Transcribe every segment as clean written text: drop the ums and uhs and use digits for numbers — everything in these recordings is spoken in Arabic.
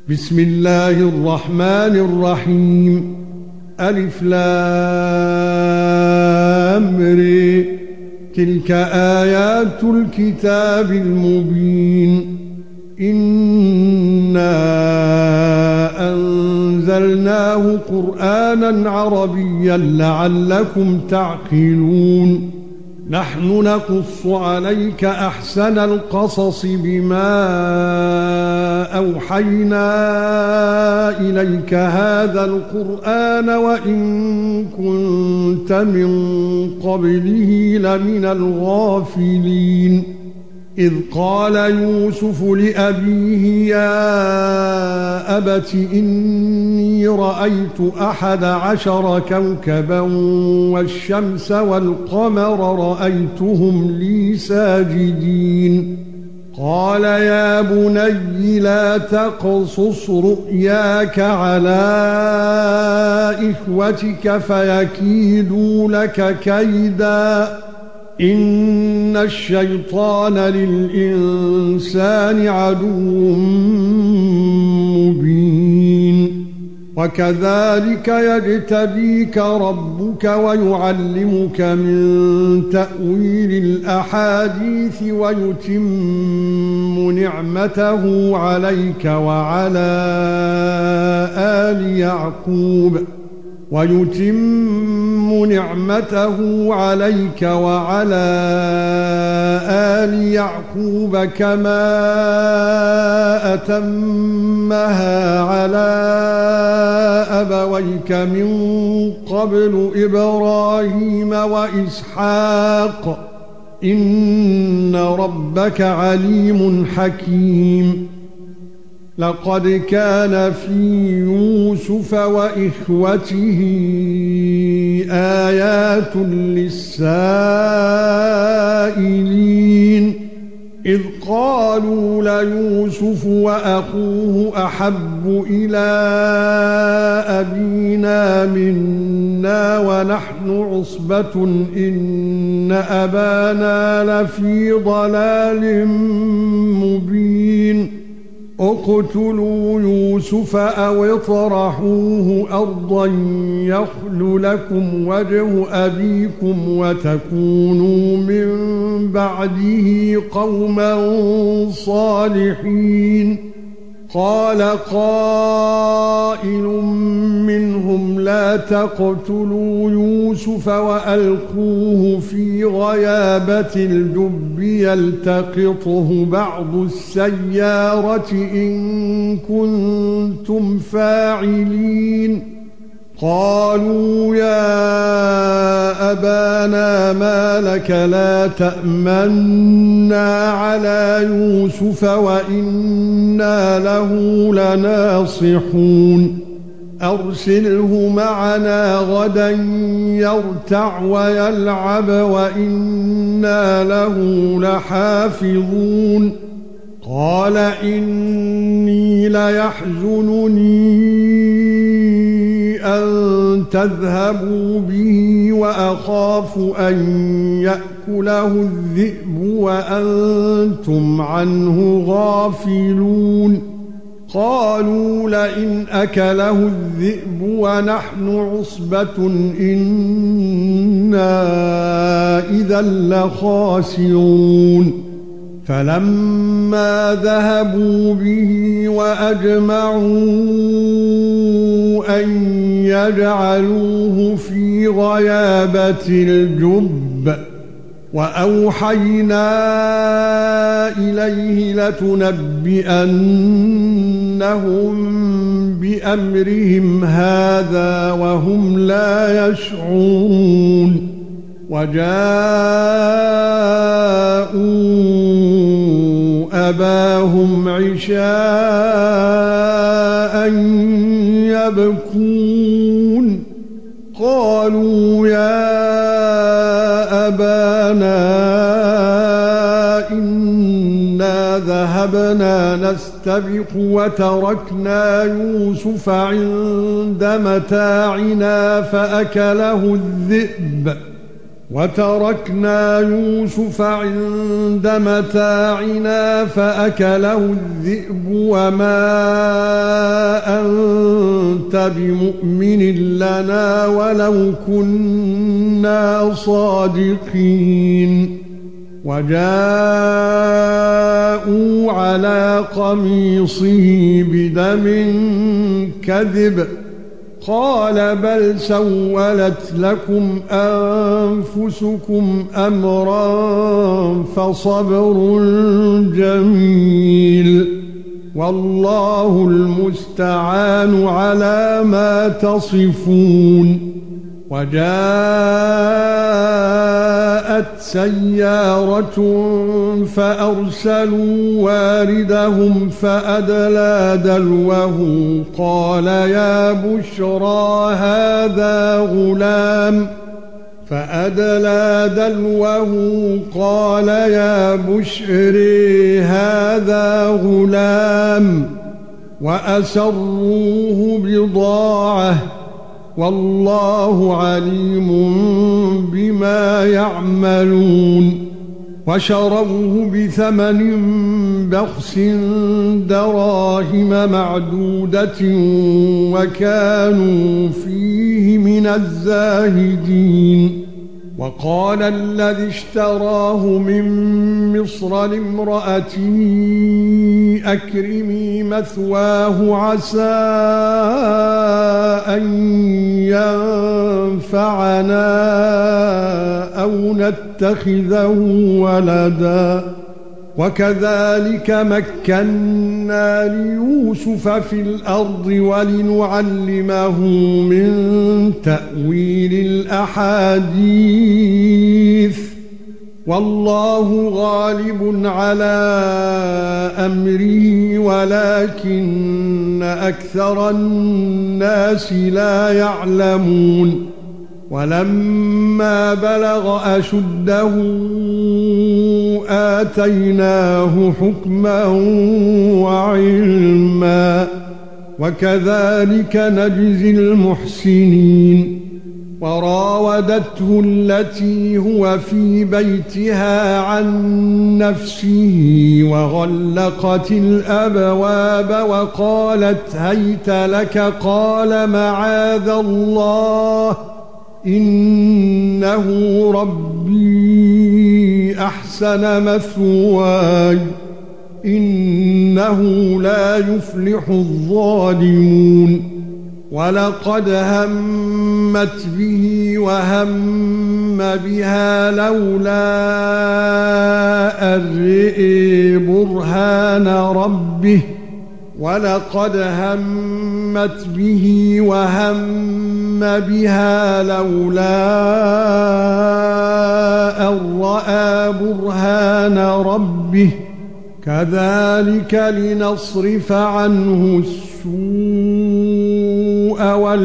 بسم الله الرحمن الرحيم. ألف لام ر. تلك آيات الكتاب المبين. إنا أنزلناه قرآنا عربيا لعلكم تعقلون. نحن نقص عليك أحسن القصص بما أوحينا إليك هذا القرآن وإن كنت من قبله لمن الغافلين. إذ قال يوسف لأبيه يا أبت إني رأيت 11 كوكبا والشمس والقمر رأيتهم لي ساجدين. قال يا بني لا تقصص رؤياك على إخوتك فيكيدوا لك كيدا إن الشيطان للإنسان عدو مبين. وكذلك يجتبيك ربك ويعلمك من تأويل الأحاديث ويتم نعمته عليك وعلى آل يعقوب كما أتمها على أبويك من قبل إبراهيم وإسحاق إن ربك عليم حكيم. لقد كان في يوسف وإخوته آيات للسائلين إذ قالوا ليوسف وأخوه أحب إلى أبينا منا ونحن عصبة إن أبانا لفي ضلال مبين. اقتلوا يوسف أو اطرحوه أرضا يخل لكم وجه أبيكم وتكونوا من بعده قوما صالحين. قال قائل منهم لا تقتلوا يوسف وألقوه في غيابة الجب يلتقطه بعض السيارة إن كنتم فاعلين. قالوا يا أبانا ما لك لا تأمنا على يوسف وإنا له لناصحون. أرسله معنا غدا يرتع ويلعب وإنا له لحافظون. قال إني ليحزنني أن تذهبوا به وأخاف أن يأكله الذئب وأنتم عنه غافلون. قالوا لئن أكله الذئب ونحن عصبة إنا إذا لخاسرون. فلما ذهبوا به وأجمعوا أن يجعلوه في غيابة الجب وأوحينا إليه لتنبئنهم بأمرهم هذا وهم لا يشعرون. وجاءوا أباهم عشاء يبكون. قالوا يا أبانا إنا ذهبنا نستبق وتركنا يوسف عند متاعنا فأكله الذئب وتركنا يوسف عند متاعنا فأكله الذئب وما لست بمؤمن لنا ولو كنا صادقين وجاءوا على قميصه بدم كذب قال بل سولت لكم أنفسكم أمرا فصبر جميل والله المستعان على ما تصفون وجاءت سيارة فأرسلوا واردهم فأدلى دلوه قال يا بشرى هذا غلام فأدلى دلوه قال يا بشري هذا غلام وأسروه بضاعة والله عليم بما يعملون وشروه بثمن بخس دراهم معدودة وكانوا فيه من الزاهدين وقال الذي اشتراه من مصر لامرأته أكرمي مثواه عسى أن ينفعنا أو نتخذه ولدا وكذلك مكنا ليوسف في الأرض ولنعلمه من تأويل الأحاديث والله غالب على أمره ولكن أكثر الناس لا يعلمون ولما بلغ أشده آتيناه حكما وعلما وكذلك نجزي المحسنين وراودته التي هو في بيتها عن نفسه وغلقت الأبواب وقالت هيت لك قال معاذ الله إنه ربي أحسن مثواي إنه لا يفلح الظالمون ولقد همت به وهم بها لولا أن رأى برهان ربه ولقد همت به وهم بها لولا أن رأى برهان ربه كذلك لنصرف عنه السوء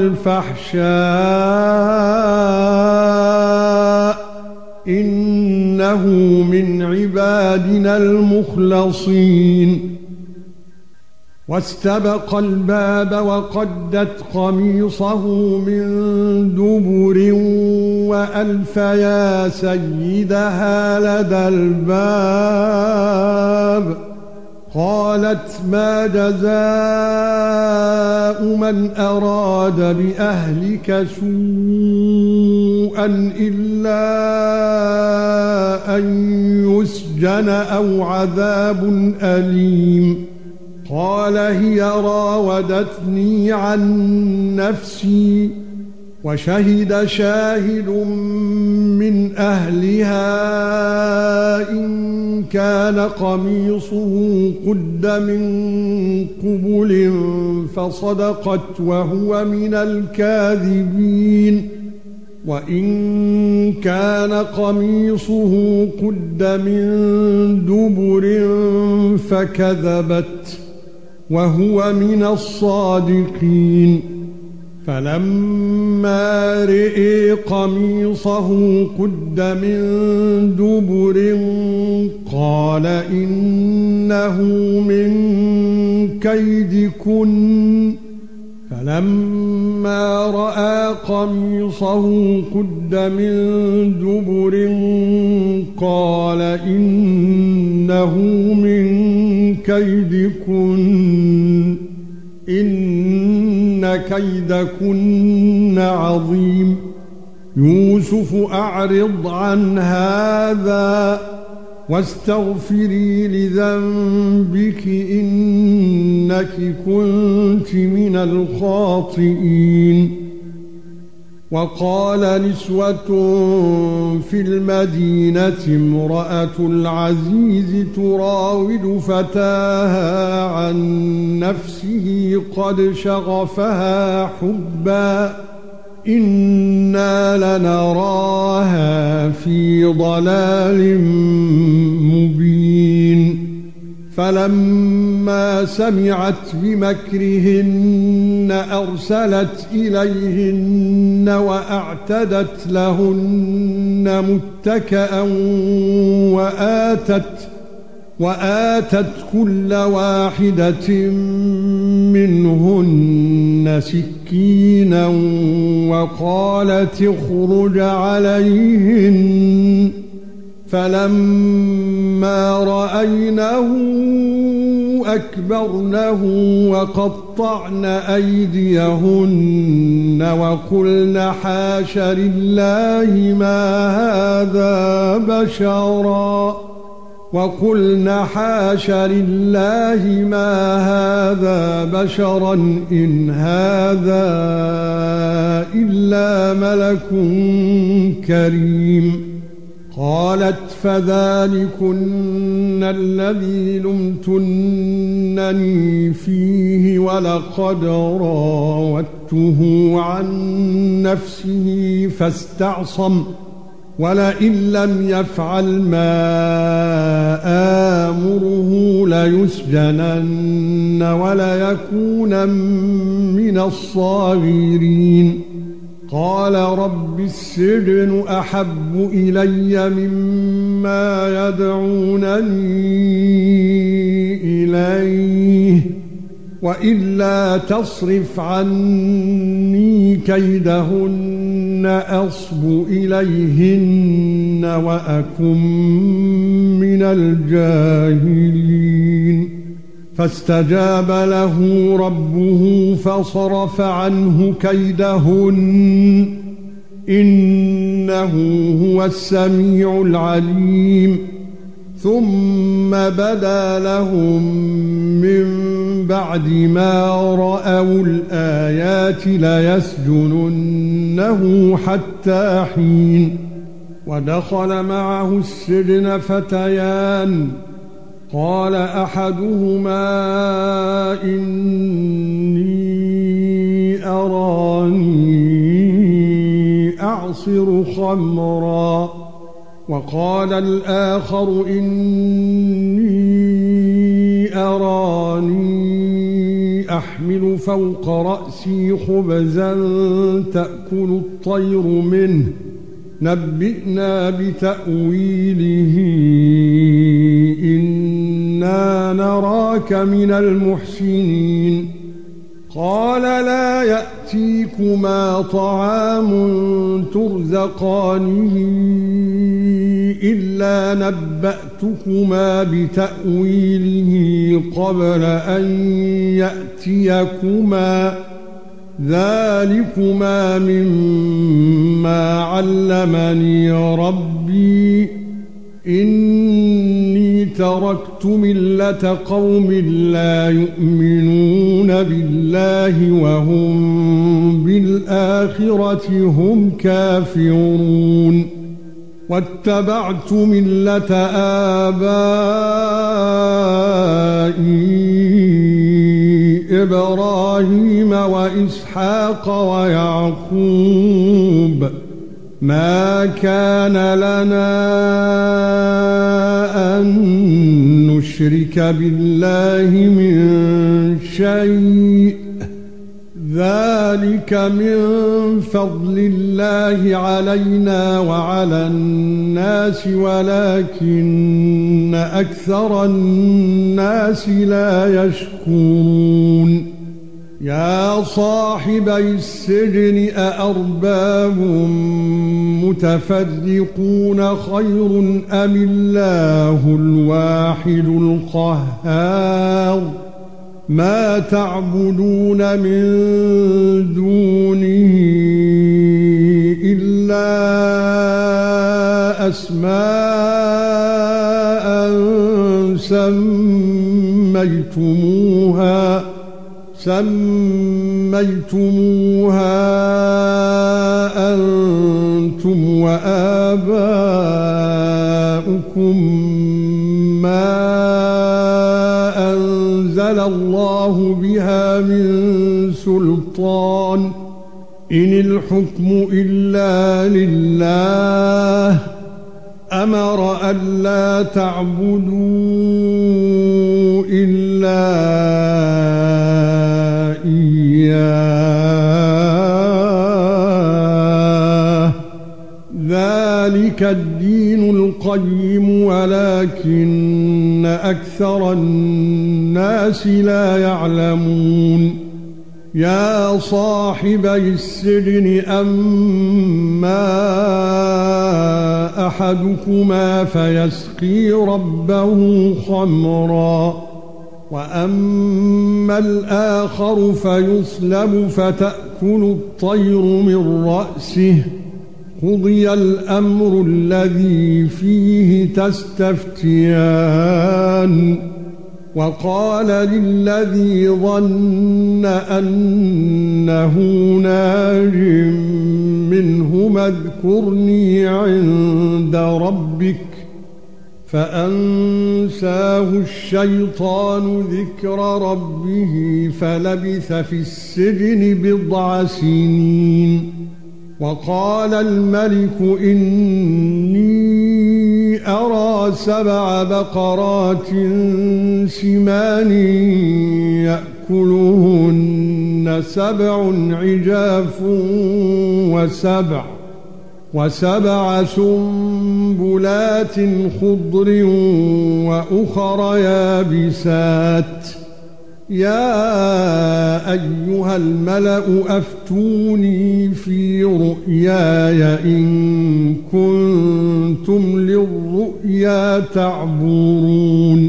والفحشاء إنه من عبادنا المخلصين واستبق الباب وقدت قميصه من دبر وألف يا سيدها لدى الباب قالت ما جزاء من أراد بأهلك سوءا إلا أن يسجن أو عذاب أليم قال هي راودتني عن نفسي وشهد شاهد من أهلها إن كان قميصه قد من قبل فصدقت وهو من الكاذبين وإن كان قميصه قد من دبر فكذبت وهو من الصادقين فلما رأى قميصه قد من دبر قال إنه من كيدكن فلما رأى قميصه قد من دبر قال إنه من كيدكن إن كيدكن عظيم يوسف أعرض عن هذا واستغفري لذنبك إنك كنت من الخاطئين وقال نسوة في المدينة امرأة العزيز تراود فتاها عن نفسه قد شغفها حبا إنا لنراها في ضلال مبين فلما سمعت بمكرهن أرسلت إليهن وأعتدت لهن متكئا وآتت كل واحدة منهن سكينا وقالت اخرج عليهن فلما رأينه أكبرنه وقطعن أيديهن وقلن حاش لله ما هذا بشرا إن هذا إلا ملك كريم قالت فذلكن الذي لمتنني فيه ولقد راودته عن نفسه فاستعصم ولئن لم يفعل ما آمره ليسجنن وليكون من الصاغرين قال رب السجن أحب إلي مما يدعونني إليه وإلا تصرف عني كيدهن أصب إليهن وأكن من الجاهلين فاستجاب له ربه فصرف عنه كيدهن إنه هو السميع العليم ثم بدا لهم من بعد ما رأوا الآيات ليسجننه حتى حين ودخل معه السجن فتيان قال أحدهما إني أراني أعصر خمرا وقال الآخر إني أراني أحمل فوق رأسي خبزا تأكل الطير منه نبئنا بتأويله إنا نراك من المحسنين قال لا يأتيكما طعام ترزقانه إلا نبأتكما بتأويله قبل أن يأتيكما ذلكما مما علمني ربي إني تركت ملة قوم لا يؤمنون بالله وهم بالآخرة هم كافرون واتبعت ملة آبائي إبراهيم وإسحاق ويعقوب ما كان لنا أن نشرك بالله من شيء ذلك من فضل الله علينا وعلى الناس ولكن أكثر الناس لا يشكرون يا صاحبي السجن أأرباب متفرقون خير أم الله الواحد القهار ما تعبدون من دونه إلا أسماء سميتموها أنتم وآباؤكم ما أنزل الله بها من سلطان إن الحكم إلا لله أمر ألا تعبدوا إلا إياه ذلك الدين القيم ولكن أكثر الناس لا يعلمون يا صاحبي السجن أما أحدكما فيسقي ربه خمرا وأما الآخر فيصلب فتأكل الطير من رأسه قضي الأمر الذي فيه تستفتيان وقال للذي ظن أنه ناج منهما اذكرني عند ربك فأنساه الشيطان ذكر ربه فلبث في السجن بضع سنين وقال الملك إني أرى 7 بقرات سمان يأكلهن 7 عجاف وسبع سنبلات خضر وأخر يابسات يا أيها الملأ أفتوني في رؤياي إن كنتم للرؤيا تعبرون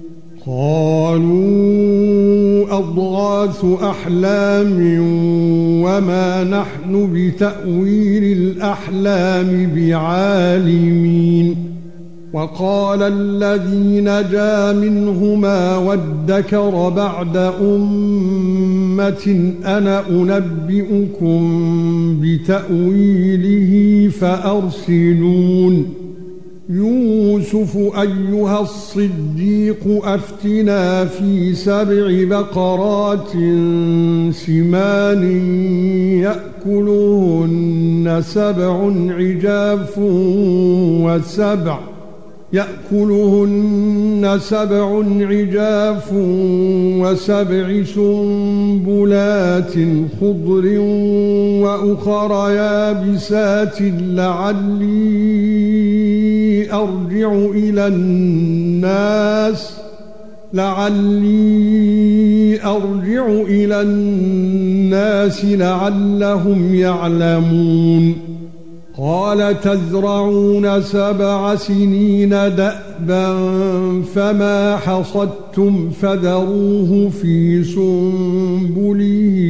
قالوا أضغاث أحلام وما نحن بتأويل الأحلام بعالمين وقال الذي نجا منهما وادكر بعد أمة أنا أنبئكم بتأويله فأرسلون يوسف أيها الصديق أفتنا في 7 بقرات سمان يأكلهن 7 عجاف و7 سنبلات خضر وأخر يابسات لعلي أرجع إلى الناس لعلهم يعلمون قال تزرعون 7 سنين دأبا فما حصدتم فذروه في سنبله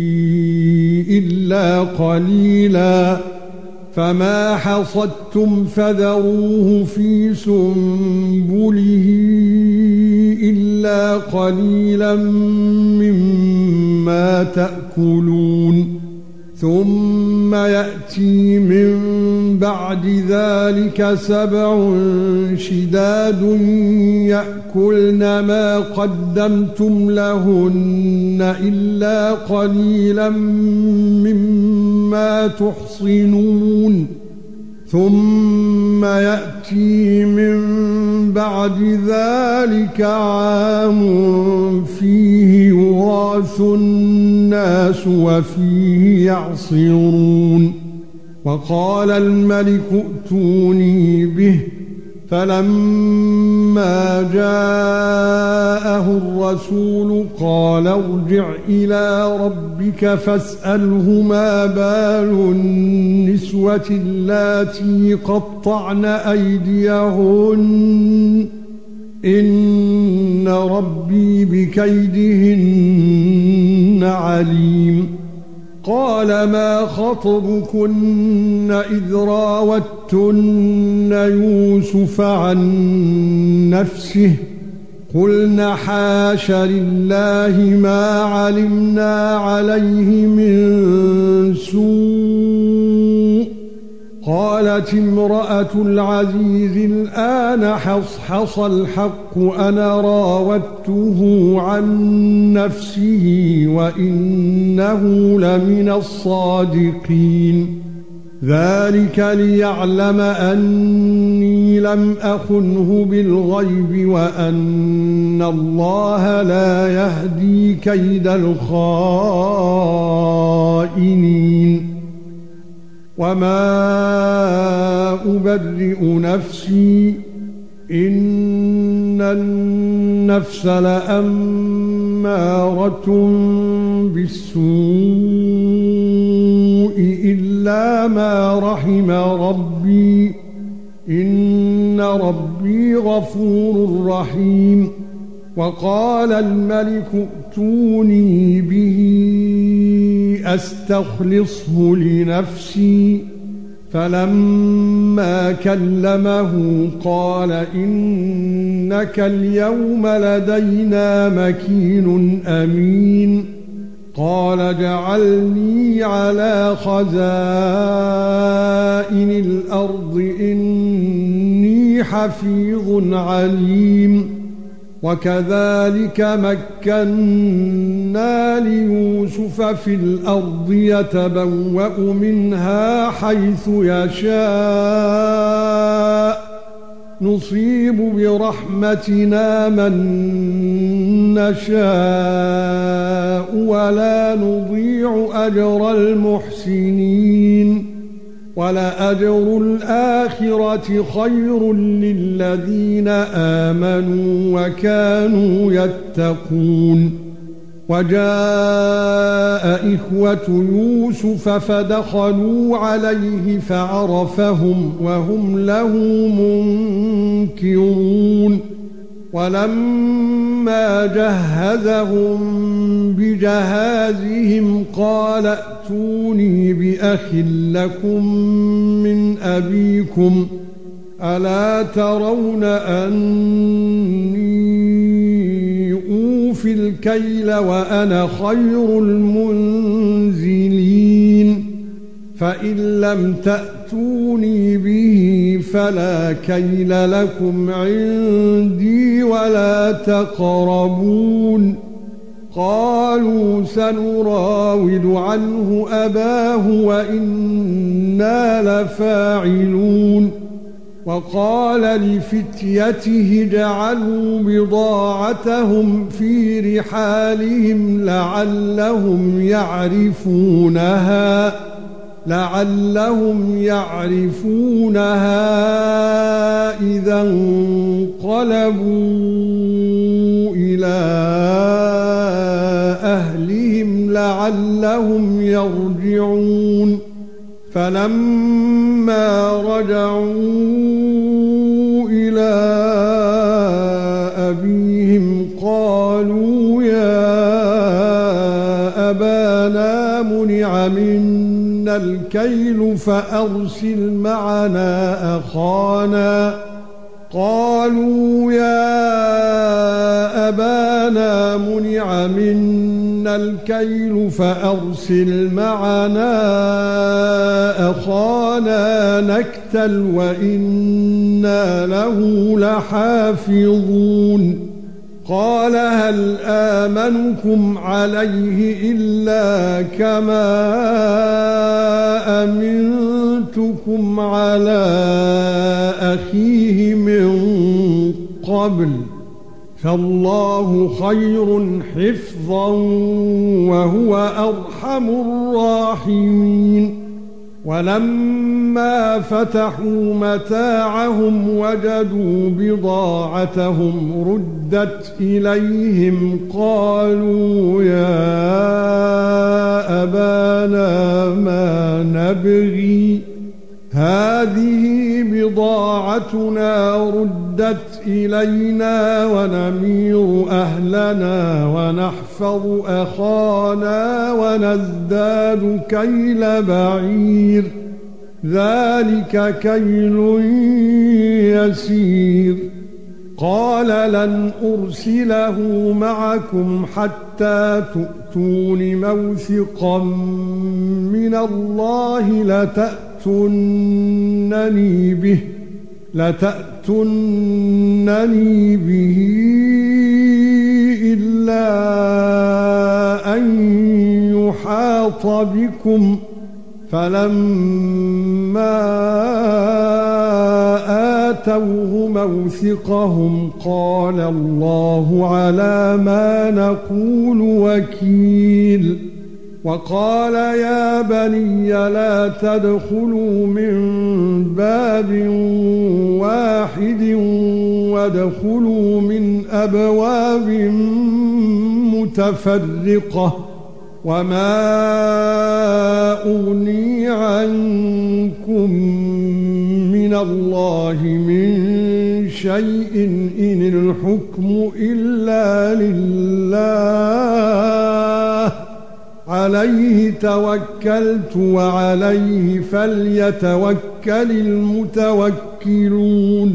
إلا قليلا مما تأكلون ثم يأتي من بعد ذلك 7 شداد يأكلن ما قدمتم لهن إلا قليلا مما تحصنون ثم يأتي من بعد ذلك عام فيه يغاث الناس وفيه يعصرون وقال الملك ائتوني به فلما جاءه الرسول قال ارجع إلى ربك فاسأله ما بال النسوة اللاتي قطعن أيديهن إن ربي بكيدهن عليم قال ما خطبكن إذ راوتن يوسف عن نفسه قلنا حاش لله ما علمنا عليه من سوء قالت امرأة العزيز الآن حصحص الحق أنا راودته عن نفسه وإنه لمن الصادقين ذلك ليعلم أني لم أخنه بالغيب وأن الله لا يهدي كيد الخائنين وما أبرئ نفسي إن النفس لأمارة بالسوء إلا ما رحم ربي إن ربي غفور رحيم وقال الملك ائتوني به أستخلصه لنفسي فلما كلمه قال إنك اليوم لدينا مكين أمين قال جعلني على خزائن الأرض إني حفيظ عليم وكذلك مكننا ليوسف في الأرض يتبوأ منها حيث يشاء نصيب برحمتنا من نشاء ولا نضيع أجر المحسنين ولأجر الآخرة خير للذين آمنوا وكانوا يتقون وجاء إخوة يوسف فدخلوا عليه فعرفهم وهم له منكرون ولما جهزهم بجهازهم قال ائتوني بأخ لكم من أبيكم ألا ترون أني أوفي الكيل وأنا خير المنزلين فإن لم تأتوني به فلا كيل لكم عندي ولا تقربون قالوا سنراود عنه أباه وإنا لفاعلون وقال لفتيته جعلوا بضاعتهم في رحالهم لعلهم يعرفونها إذا انقلبوا إلى أهلهم لعلهم يرجعون فلما رجعوا إلى أبيهم قالوا يا أبانا منع منا الكيل فأرسل معنا أخانا قالوا يا أبانا منع منا الكيل فأرسل معنا أخانا نكتل وإنا له لحافظون قال هل آمنكم عليه إلا كما أمنتكم على أخيه من قبل فالله خير حفظا وهو أرحم الراحمين ولما فتحوا متاعهم وجدوا بضاعتهم ردت إليهم قالوا يا أبانا ما نبغي هذه بضاعتنا ردت إلينا ونمير أهلنا ونحفظ أخانا ونزداد كيل بعير ذلك كيل يسير قال لن أرسله معكم حتى تؤتون موثقا من الله لتأتونني به إلا أن يحاط بكم فلما آتوه موثقهم قال الله على ما نقول وكيل وقال يا بني لا تدخلوا من باب واحد وادخلوا من أبواب متفرقة وما أغني عنكم من الله من شيء إن الحكم إلا لله عليه توكلت وعليه فليتوكل المتوكلون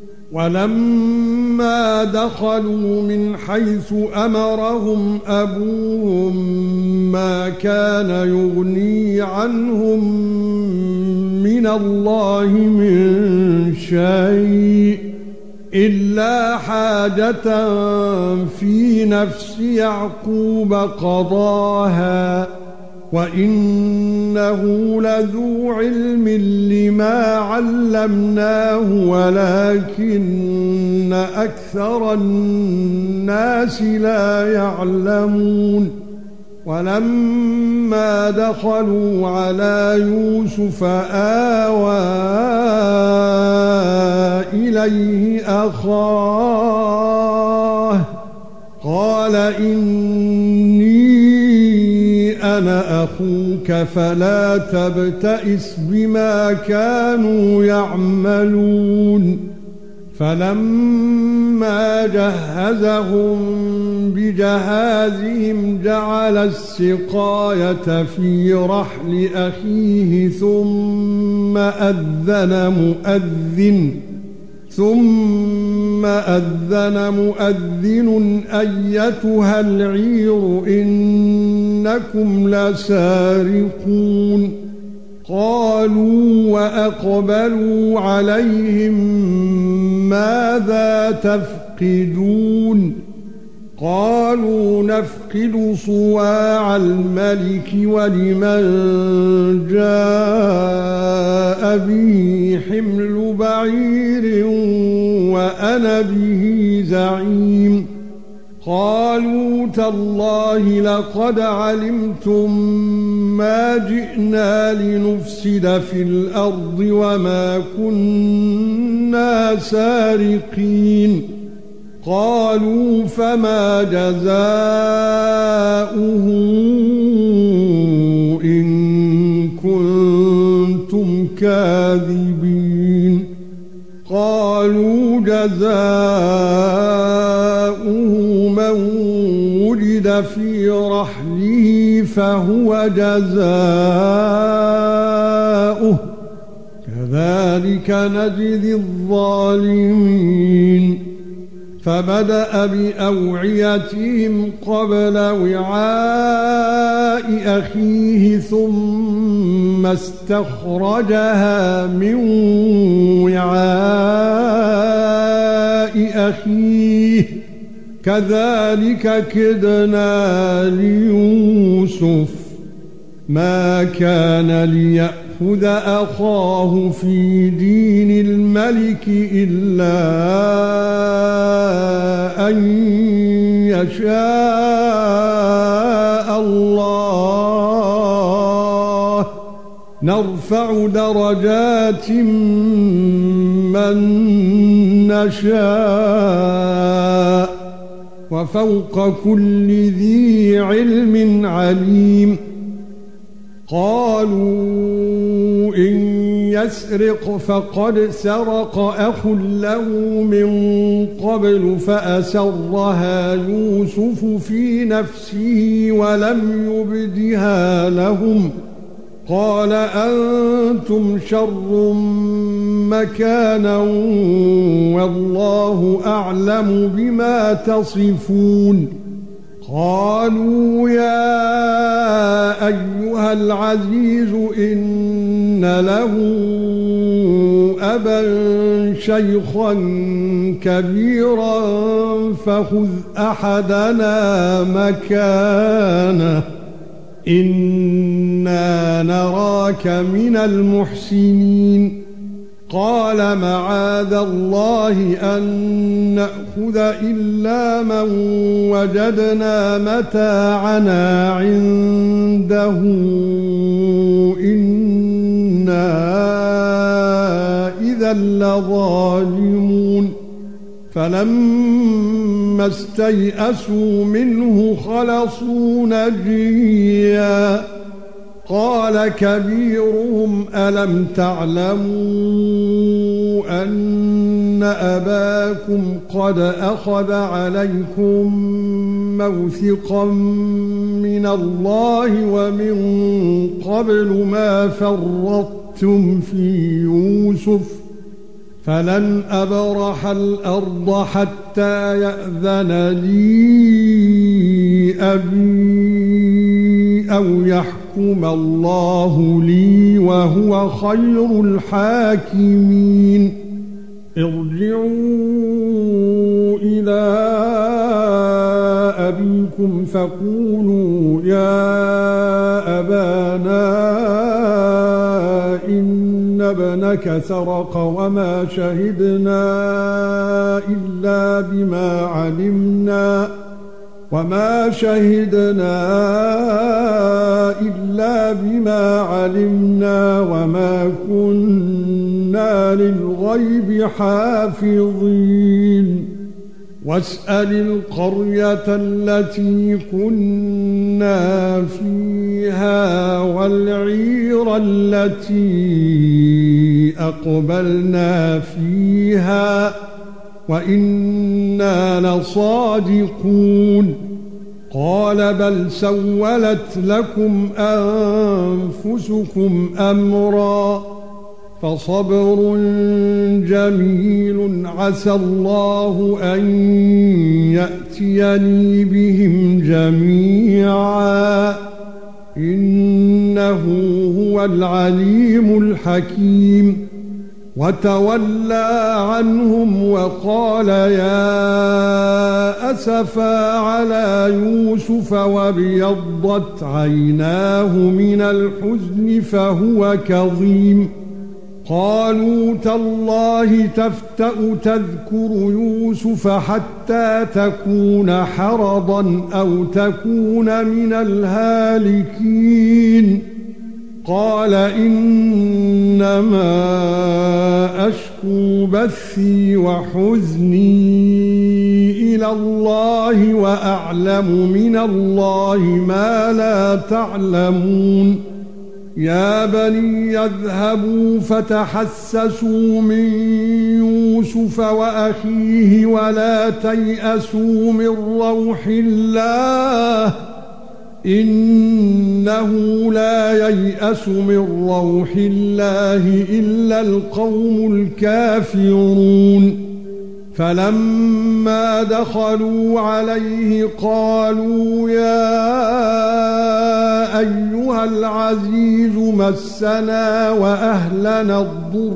ولما دخلوا من حيث أمرهم أبوهم ما كان يغني عنهم من الله من شيء إلا حاجة في نفس يعقوب قضاها وإنه لذو علم لما علمناه ولكن أكثر الناس لا يعلمون ولما دخلوا على يوسف آوى إليه أخاه قال إني أنا أخوك فلا تبتئس بما كانوا يعملون فلما جهزهم بجهازهم جعل السقاية في رحل أخيه ثم أذن مؤذن أيتها العير إنكم لسارقون قالوا وأقبلوا عليهم ماذا تفقدون قالوا نفقد صواع الملك ولمن جاء به حمل بعير وأنا به زعيم قالوا تالله لقد علمتم ما جئنا لنفسد في الأرض وما كنا سارقين قالوا فما جزاؤه إن كنتم كاذبين قالوا جزاؤه من وجد في رحله فهو جزاؤه كذلك نجزي الظالمين فبدأ بأوعيتهم قبل وعاء أخيه ثم استخرجها من وعاء أخيه كذلك كدنا ليوسف ما كان ليأخذ أخاه في دين الملك إلا أن يشاء الله نرفع درجات من نشاء وفوق كل ذي علم عليم قالوا إن يسرق فقد سرق أخ له من قبل فأسرها يوسف في نفسه ولم يبدها لهم قال أنتم شر مكانا والله أعلم بما تصفون قالوا يا أيها العزيز إن له أبا شيخا كبيرا فخذ أحدنا مكانه إنا نراك من المحسنين قال معاذ الله أن نأخذ إلا من وجدنا متاعنا عنده إنا إذا لظالمون فلما استيئسوا منه خلصوا نجيا قال كبيرهم ألم تعلموا أن أباكم قد أخذ عليكم موثقا من الله ومن قبل ما فرطتم في يوسف فلن أبرح الأرض حتى يأذن لي أبي أو يحكم الله لي وهو خير الحاكمين ارجعوا إلى أبيكم فقولوا يا أبانا إن ابنك سرق وما شهدنا إلا بما علمنا وما كنا للغيب حافظين واسأل القرية التي كنا فيها والعير التي أقبلنا فيها وإنا لصادقون قال بل سولت لكم أنفسكم أمرا فصبر جميل عسى الله أن يأتيني بهم جميعا إنه هو العليم الحكيم وتولى عنهم وقال يا أسفا على يوسف وابيضت عيناه من الحزن فهو كظيم قالوا تالله تفتأ تذكر يوسف حتى تكون حرضا أو تكون من الهالكين قال إنما أشكو بثي وحزني إلى الله وأعلم من الله ما لا تعلمون يا بني يذهبوا فتحسسوا من يوسف وأخيه ولا تيأسوا من روح الله إنه لا ييأس من روح الله إلا القوم الكافرون فلما دخلوا عليه قالوا يا أيها العزيز مسنا وأهلنا الضر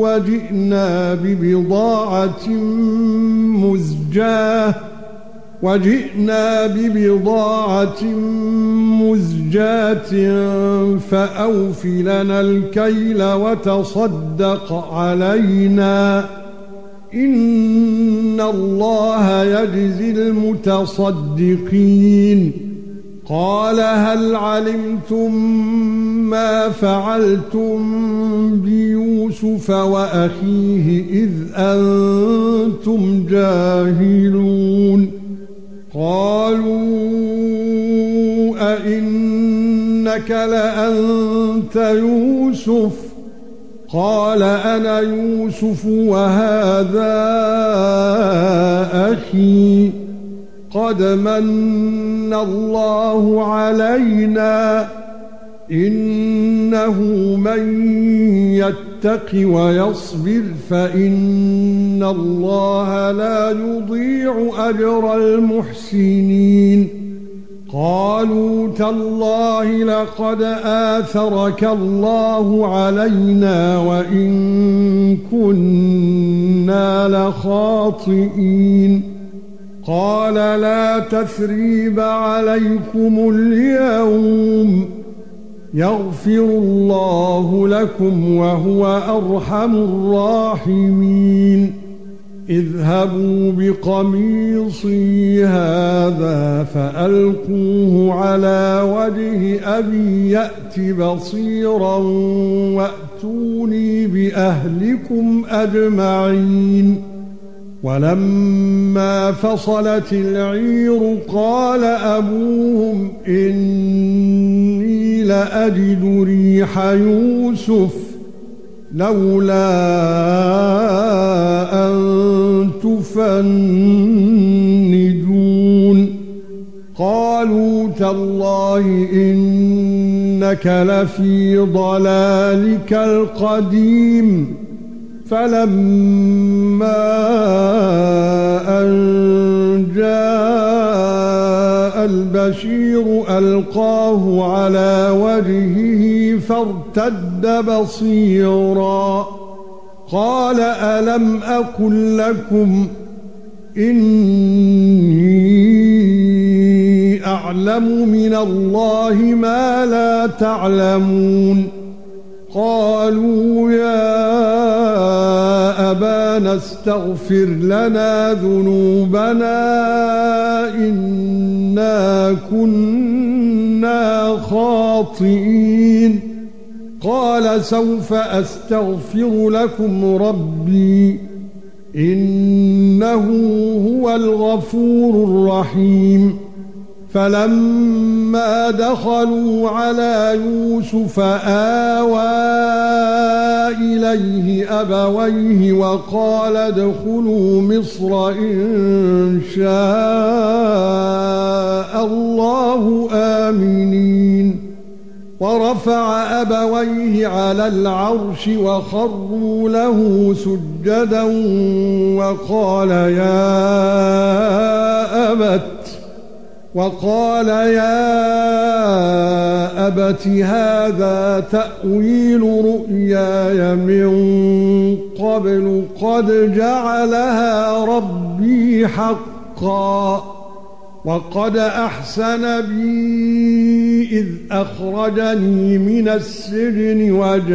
وجئنا ببضاعة مزجاة فأوف لنا الكيل وتصدق علينا إن الله يجزي المتصدقين قال هل علمتم ما فعلتم بيوسف وأخيه إذ أنتم جاهلون قالوا أئنك إنك لأنت يوسف قال أنا يوسف وهذا أخي قد من الله علينا إنه من يتق ويصبر فإن الله لا يضيع أجر المحسنين قالوا تالله لقد آثرك الله علينا وإن كنا لخاطئين قال لا تثريب عليكم اليوم يغفر الله لكم وهو أرحم الراحمين اذهبوا بقميصي هذا فألقوه على وجه أبي يأت بصيرا وأتوني بأهلكم أجمعين ولما فصلت العير قال أبوهم إني لأجد ريح يوسف لولا أن تفندون قالوا تالله إنك لفي ضلالك القديم فلما أن جاء البشير ألقاه على وجهه فارتد بصيرا قال ألم أقل لكم إني أعلم من الله ما لا تعلمون قالوا يا أبانا استغفر لنا ذنوبنا إنا كنا خاطئين قال سوف أستغفر لكم ربي إنه هو الغفور الرحيم فلما دخلوا على يوسف آوى إليه أبويه وقال ادخلوا مصر إن شاء الله آمنين ورفع أبويه على العرش وخروا له سجدا وقال يا أبت هذا تأويل رؤياي من قبل قد جعلها ربي حقا وقد أحسن بي إذ أخرجني من السجن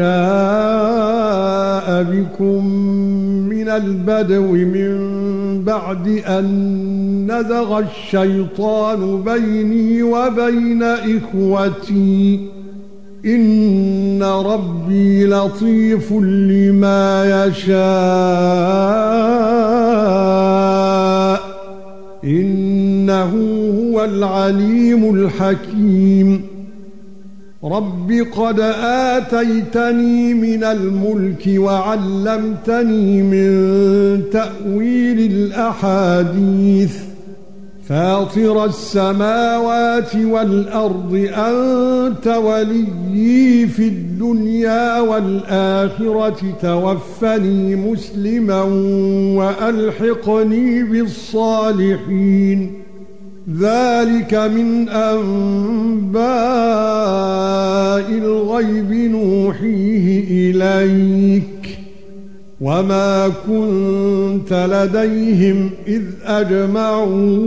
وجاء بكم من البدو من بعد أن نزغ الشيطان بيني وبين إخوتي إن ربي لطيف لما يشاء إنه هو العليم الحكيم رب قد آتيتني من الملك وعلمتني من تأويل الأحاديث فاطر السماوات والأرض أنت وليي في الدنيا والآخرة توفني مسلما وألحقني بالصالحين ذلك من أنباء الغيب نوحيه إليك وما كنت لديهم إذ أجمعوا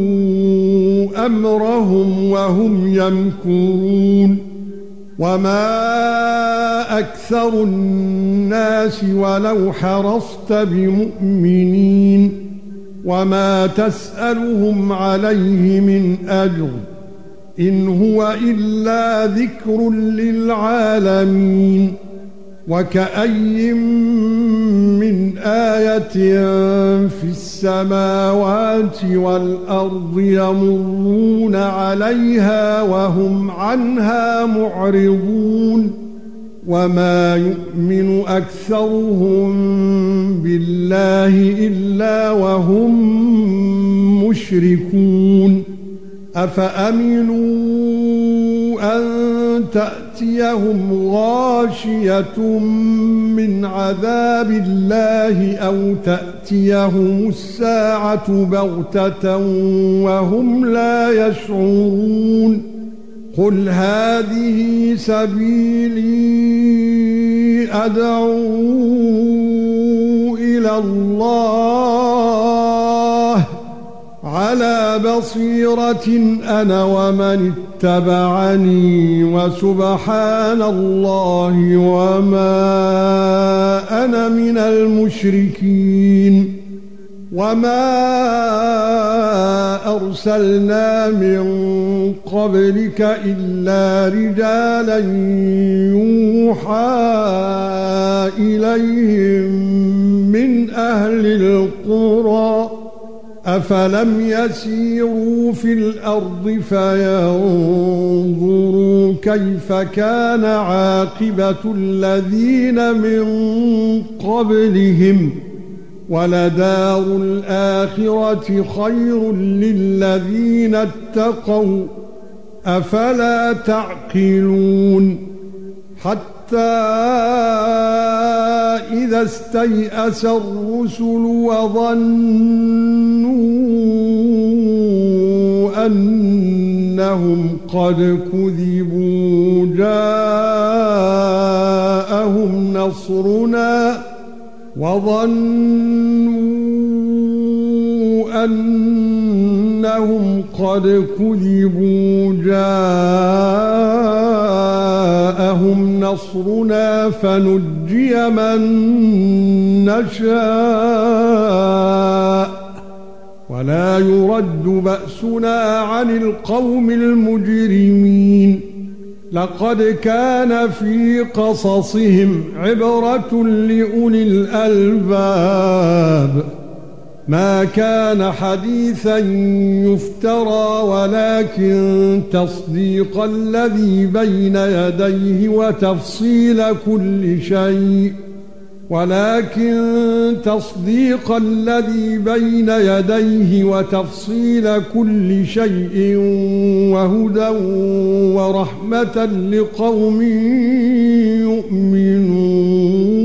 أمرهم وهم يمكرون وما أكثر الناس ولو حرصت بمؤمنين وما تسألهم عليه من أجر إن هو إلا ذكر للعالمين وكأي من آية في السماوات والأرض يمرون عليها وهم عنها معرضون وما يؤمن أكثرهم بالله إلا وهم مشركون أفأمنوا أن تأتيهم غاشية من عذاب الله أو تأتيهم الساعة بغتة وهم لا يشعرون قل هذه سبيلي أدعو إلى الله على بصيرة أنا ومن اتبعني وسبحان الله وما أنا من المشركين وما أرسلنا من قبلك إلا رجالا يوحى إليهم من أهل القرى أفلم يسيروا في الأرض فينظروا كيف كان عاقبة الذين من قبلهم ولدار الآخرة خير للذين اتقوا أفلا تعقلون حتى إذا استيأس الرسل وظنوا أنهم قد كذبوا جاءهم نصرنا وظنوا أنهم قد كذبوا جاءهم نصرنا فنجي من نشاء ولا يرد بأسنا عن القوم المجرمين لقد كان في قصصهم عبرة لأولي الألباب ما كان حديثا يفترى ولكن تصديق الذي بين يديه وتفصيل كل شيء وهدى ورحمة لقوم يؤمنون